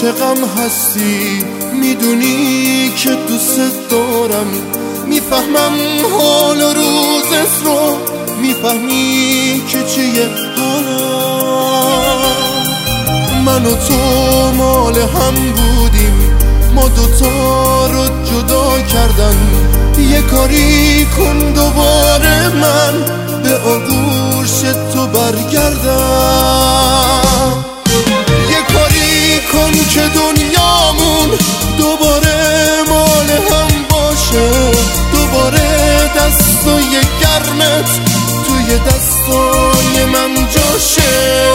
عاشقم هستی، میدونی که دوست دارم، میفهمم حال و روزت رو، میفهمی که چیه حالم. من و تو مال هم بودیم، ما دوتا رو جدا کردن. یه کاری کن دوباره من به آغوش تو برگردم. یه کاری کن که دنیامون دوباره مال هم باشه، دوباره دستای گرمت توی دستای من جاشه.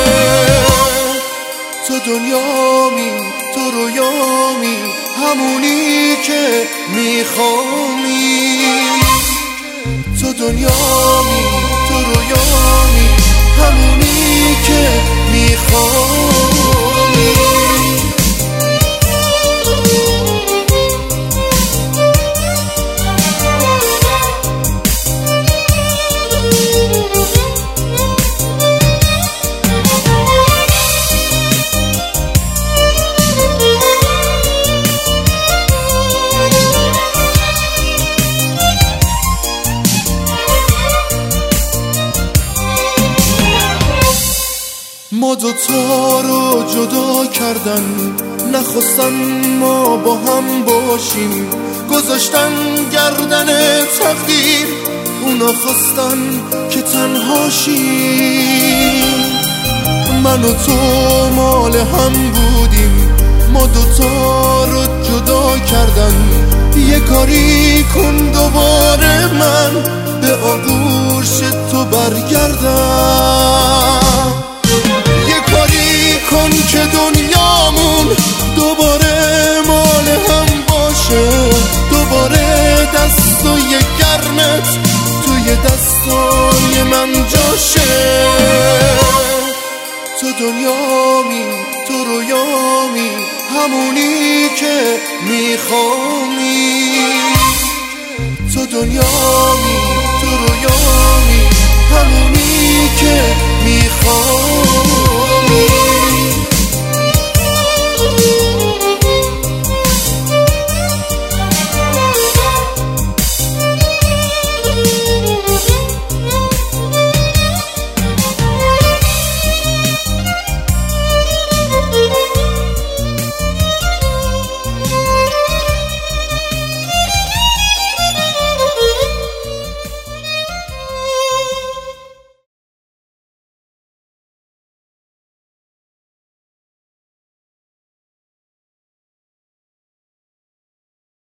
تو دنیامی، تو رویامی، همونی که میخوامی. تو دنیامی، تو رویامی، همونی که میخوامی. ما دوتا رو جدا کردن، نخواستن ما با هم باشیم، گذاشتن گردن تقدیر، اونا خواستن که تنها شیم. من و تو مال هم بودیم، ما دوتا رو جدا کردن. یه کاری کن دوباره من به آغوش تو برگردم. کن که دنیامون دوباره مال هم باشه، دوباره دستای گرمت توی دستای من جاشه. تو دنیامی، تو رویامی، همونی که میخوامی. تو دنیامی، تو رویامی، همونی که میخوامی.